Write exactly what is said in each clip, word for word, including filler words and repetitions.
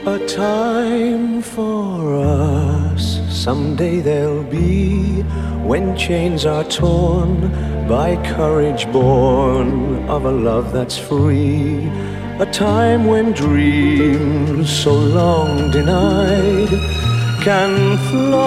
A time for us, someday there'll be, when chains are torn by courage born of a love that's free. A time when dreams so long denied can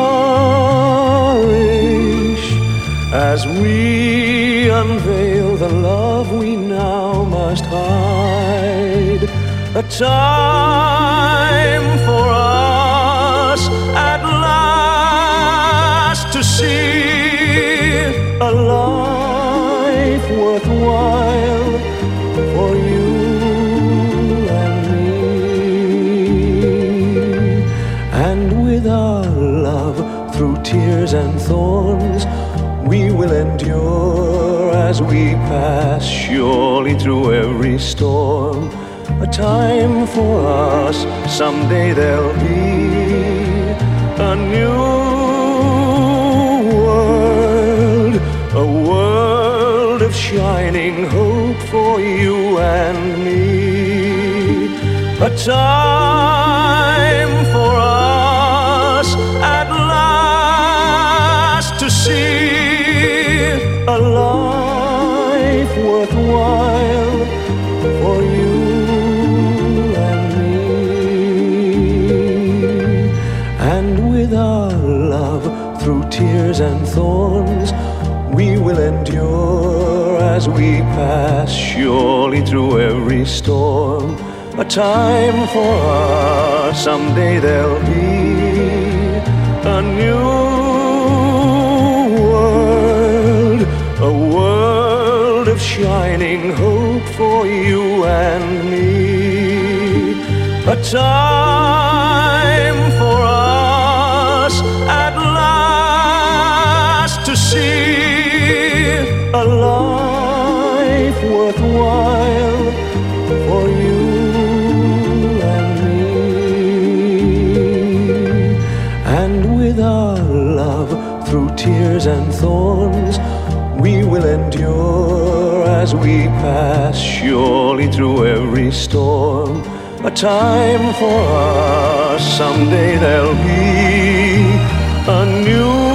flourish as we unveil the love we now must hide. A time for us at last to see a life worthwhile for you and me. And with our love through tears and thorns, we will endure as we pass surely through every storm. A time for us, someday there'll be a new world, a world of shining hope for you and me. A time for us at last to see a life worthwhile for you. With our love through tears and thorns, we will endure as we pass surely through every storm. A time for us, someday there'll be a new world, a world of shining hope for you and me. A time for us at last to see a life worthwhile for you and me. And with our love through tears and thorns, we will endure as we pass surely through every storm. A time for us, someday there'll be a new